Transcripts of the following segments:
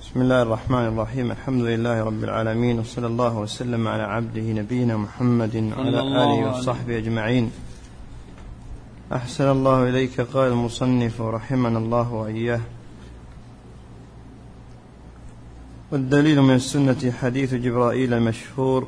بسم الله الرحمن الرحيم. الحمد لله رب العالمين، وصلى الله وسلم على عبده نبينا محمد وعلى آله وصحبه أجمعين. أحسن الله إليك. قال المصنف رحمنا الله وإياه: والدليل من السنة حديث جبرائيل المشهور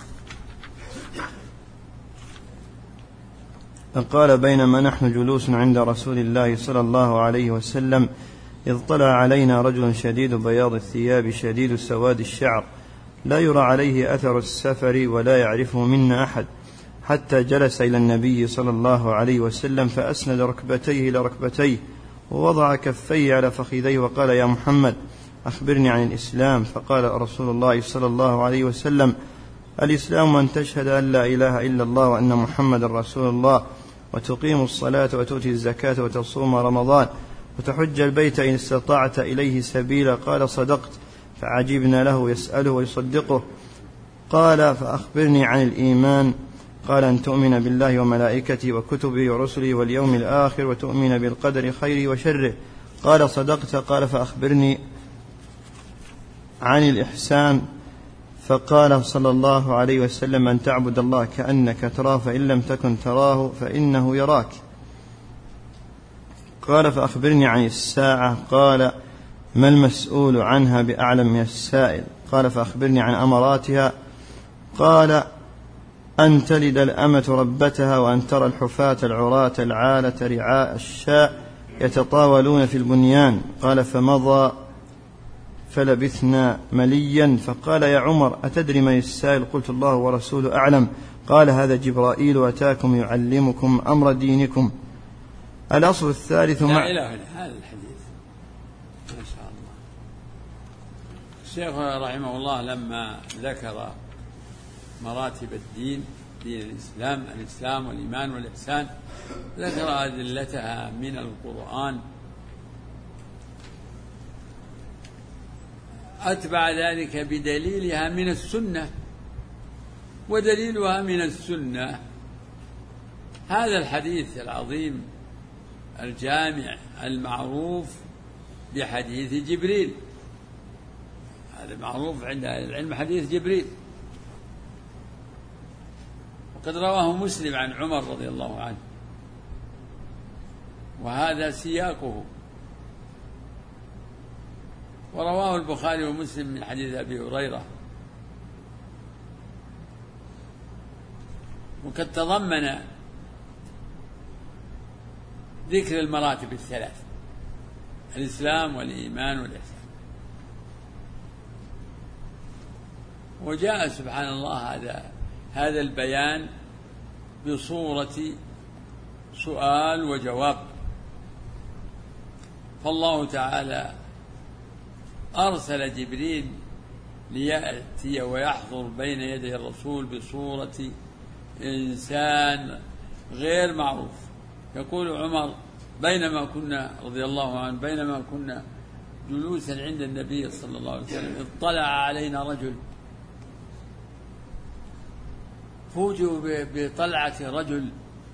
قال: بينما نحن جلوس عند رسول الله صلى الله عليه وسلم إذ طلع علينا رجل شديد بياض الثياب شديد سواد الشعر لا يرى عليه أثر السفر ولا يعرفه منا أحد، حتى جلس إلى النبي صلى الله عليه وسلم فأسند ركبتيه إلى ركبتيه ووضع كفيه على فخذيه وقال: يا محمد أخبرني عن الإسلام. فقال رسول الله صلى الله عليه وسلم: الإسلام أن تشهد أن لا إله إلا الله وأن محمد رسول الله، وتقيم الصلاة وتؤتي الزكاة وتصوم رمضان وتحج البيت إن استطعت إليه سبيلا. قال: صدقت. فعجبنا له يسأله ويصدقه. قال: فأخبرني عن الإيمان. قال: أن تؤمن بالله وملائكته وكتبه ورسله واليوم الآخر وتؤمن بالقدر خيره وشره. قال: صدقت. قال: فأخبرني عن الإحسان. فقال صلى الله عليه وسلم: أن تعبد الله كأنك تراه فإن لم تكن تراه فإنه يراك. قال: فأخبرني عن الساعة. قال: ما المسؤول عنها بأعلم من السائل. قال: فأخبرني عن أمراتها. قال: أن تلد الأمة ربتها، وأن ترى الحفاة العراة العالة رعاء الشاء يتطاولون في البنيان. قال: فمضى فلبثنا مليا. فقال: يا عمر أتدري من السائل؟ قلت: الله ورسوله أعلم. قال: هذا جبرائيل أتاكم يعلمكم أمر دينكم. الأصل الثالث لا إله إلا هذا الحديث. ما شاء الله. الشيخ رحمه الله لما ذكر مراتب الدين، دين الإسلام والإيمان والإحسان، ذكر أدلتها من القرآن، أتبع ذلك بدليلها من السنة. ودليلها من السنة هذا الحديث العظيم الجامع المعروف بحديث جبريل. هذا معروف عند أهل العلم، حديث جبريل. وقد رواه مسلم عن عمر رضي الله عنه، وهذا سياقه. ورواه البخاري ومسلم من حديث أبي هريرة. وقد تضمن ذكر المراتب الثلاث: الإسلام والإيمان والإحسان. وجاء سبحان الله هذا البيان بصورة سؤال وجواب. فالله تعالى أرسل جبريل ليأتي ويحضر بين يدي الرسول بصورة إنسان غير معروف. يقول عمر: بينما كنا رضي الله عنه بينما كنا جلوسا عند النبي صلى الله عليه وسلم اطلع علينا رجل. فوجئوا بطلعة رجل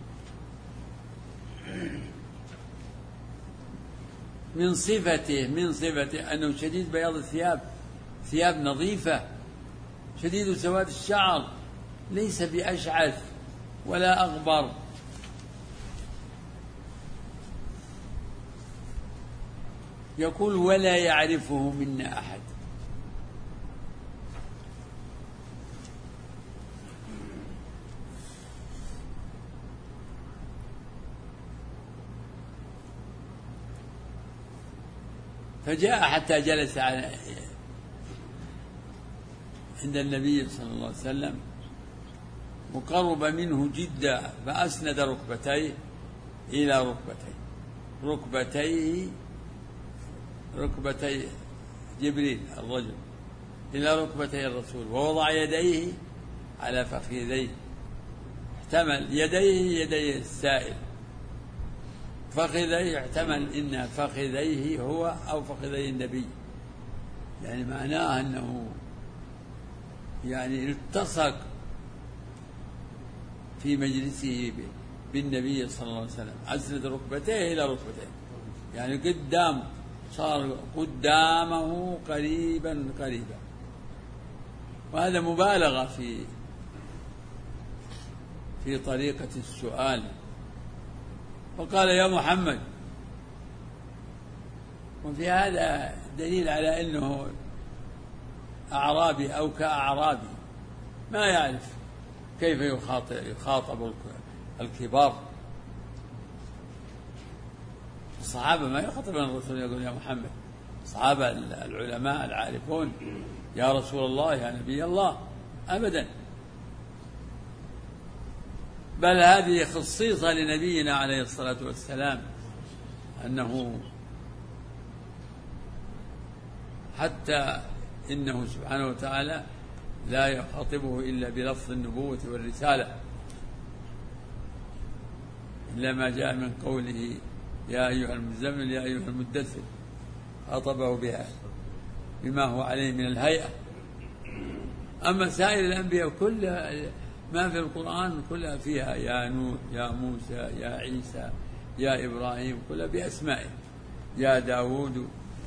من صفته أنه شديد بياض الثياب، ثياب نظيفة، شديد سواد الشعر، ليس بأشعث ولا أغبر. يقول: ولا يعرفه منا أحد. فجاء حتى جلس عند النبي صلى الله عليه وسلم وقرب منه جدا، فأسند ركبتيه إلى ركبتي جبريل الرجل إلى ركبتي الرسول، ووضع يديه على فخذيه. احتمل يديه السائل، فخذيه احتمل إن فخذيه هو أو فخذي النبي، يعني معناه أنه يعني التصق في مجلسه بالنبي صلى الله عليه وسلم. أسند ركبتيه إلى ركبتيه، يعني قدام صار قدامه قريبا قريبا. وهذا مبالغة في طريقة السؤال. فقال يا محمد. وفي هذا دليل على أنه أعرابي أو كأعرابي ما يعرف كيف يخاطب الكبار. الصحابة ما يخاطبون الرسول يقول يا محمد. الصحابة العلماء العارفون يا رسول الله يا نبي الله أبدا، بل هذه خصيصة لنبينا عليه الصلاة والسلام، أنه حتى إنه سبحانه وتعالى لا يخاطبه إلا بلفظ النبوة والرسالة، إلا ما جاء من قوله يا أيها المزمل يا أيها المدثر، خاطبه بها بما هو عليه من الهيئة. أما سائر الأنبياء كل ما في القرآن كلها فيها يا نوح يا موسى يا عيسى يا إبراهيم، كلها بأسمائه، يا داود.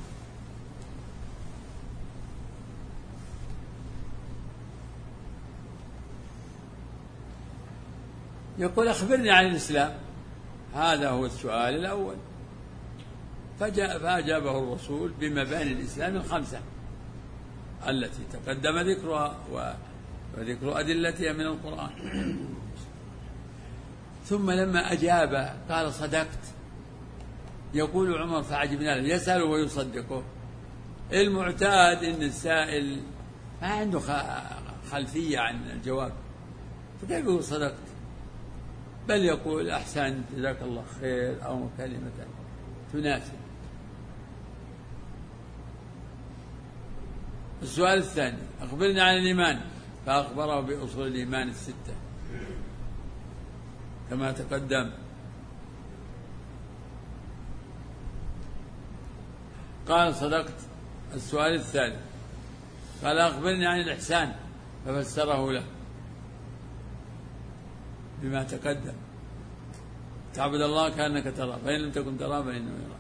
يقول أخبرني عن الإسلام، هذا هو السؤال الأول. فأجابه الرسول بمباني الإسلام الخمسة التي تقدم ذكرها وذكر أدلتها من القرآن. ثم لما أجاب قال صدقت. يقول عمر فعجبنا له، يسأل ويصدقه. المعتاد إن السائل ما عنده خلفية عن الجواب، فكيف يقول صدقت؟ بل يقول أحسنت جزاك الله خير أو كلمة تناسب. السؤال الثاني أخبرني عن الإيمان، فأخبره بأصول الإيمان الستة كما تقدم. قال صدقت. السؤال الثالث قال أخبرني عن الإحسان، ففسره له بما تقدم، تعبد الله كأنك تراه فإن لم تكن تراه فإنه يراك.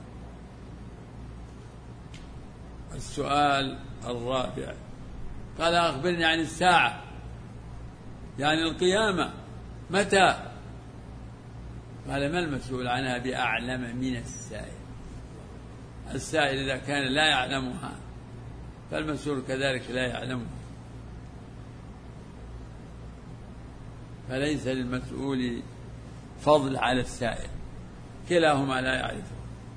السؤال الرابع قال أخبرني عن الساعة، يعني القيامة متى؟ قال ما المسؤول عنها بأعلم من السائل. السائل إذا كان لا يعلمها فالمسؤول كذلك لا يعلمها، فليس للمسؤول فضل على السائل، كلاهما لا يعرفه.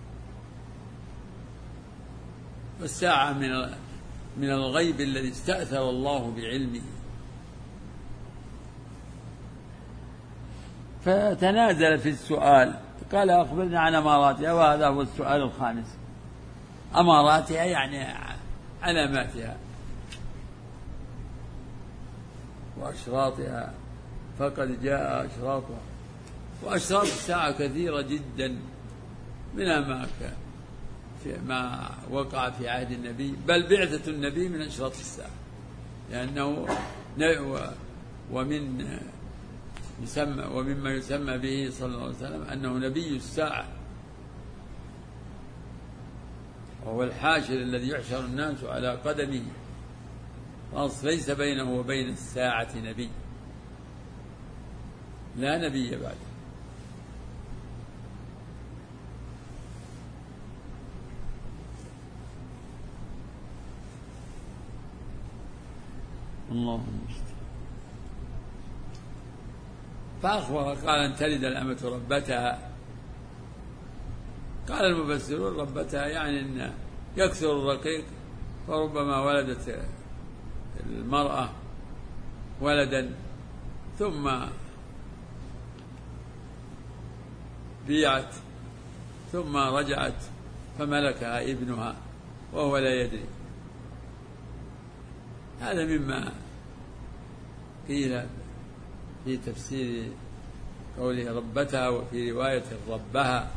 والساعة من الغيب الذي استأثر الله بعلمه. فتنازل في السؤال، قال أخبرنا عن أماراتها، وهذا هو السؤال الخامس. أماراتها يعني علاماتها وأشراطها، فقد جاء أشراطها. وأشراط الساعة كثيرة جدا، منها ما وقع في عهد النبي، بل بعثة النبي من أشراط الساعة، لأنه ومما يسمى به صلى الله عليه وسلم أنه نبي الساعة، وهو الحاشر الذي يحشر الناس على قدمه، ليس بينه وبين الساعة نبي، لا نبي بعده. الله المستعان. فأخبر قال أن تلد الأمة ربتها. قال المفسرون ربتها يعني أن يكثر الرقيق، فربما ولدت المرأة ولدا ثم بيعت ثم رجعت فملكها ابنها وهو لا يدري. هذا مما قيل في تفسير قوله ربتها، وفي رواية ربها.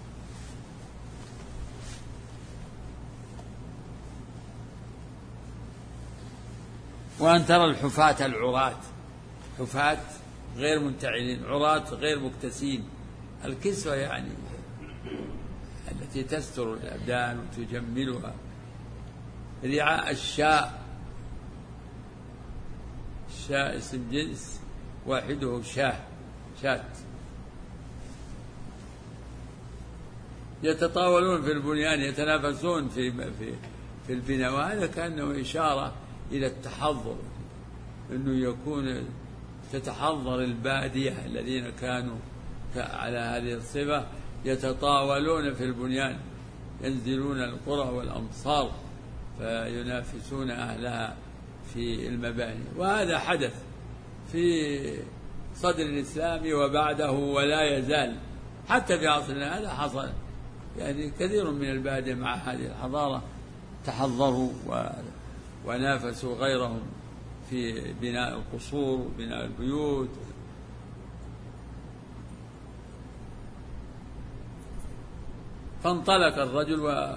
وأن ترى الحفاة العراة، حفاة غير منتعلين، عراة غير مكتسين. الكسوة يعني التي التي تستر الأبدان وتجملها. رعاء الشاء، الشاء اسم جنس واحده شاة. يتطاولون في البنيان، يتنافسون في البناء، وهذا كأنه إشارة إلى التحضر، أنه يكون تتحضر البادية الذين كانوا على هذه الصفة، يتطاولون في البنيان، ينزلون القرى والأمصار فينافسون أهلها في المباني. وهذا حدث في صدر الإسلام وبعده ولا يزال، حتى في عصرنا هذا حصل. يعني كثير من البادية مع هذه الحضارة تحضروا ونافسوا غيرهم في بناء القصور وبناء البيوت. فانطلق الرجل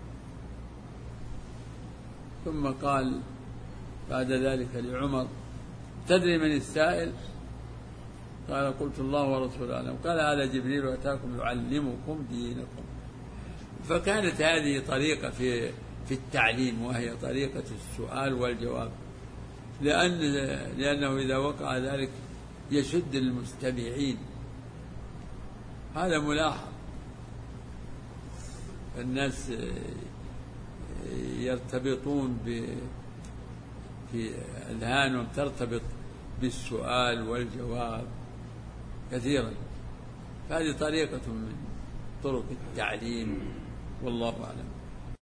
ثم قال بعد ذلك لعمر: تدري من السائل؟ قال: قلت الله ورسوله أعلم. قال: هذا جبريل أتاكم يعلمكم دينكم. فكانت هذه طريقة في التعليم، وهي طريقة السؤال والجواب، لأنه إذا وقع ذلك يشد المستمعين. هذا ملاحظ، الناس يرتبطون في أذهانهم، ترتبط بالسؤال والجواب كثيرا. هذه طريقة من طرق التعليم، والله أعلم.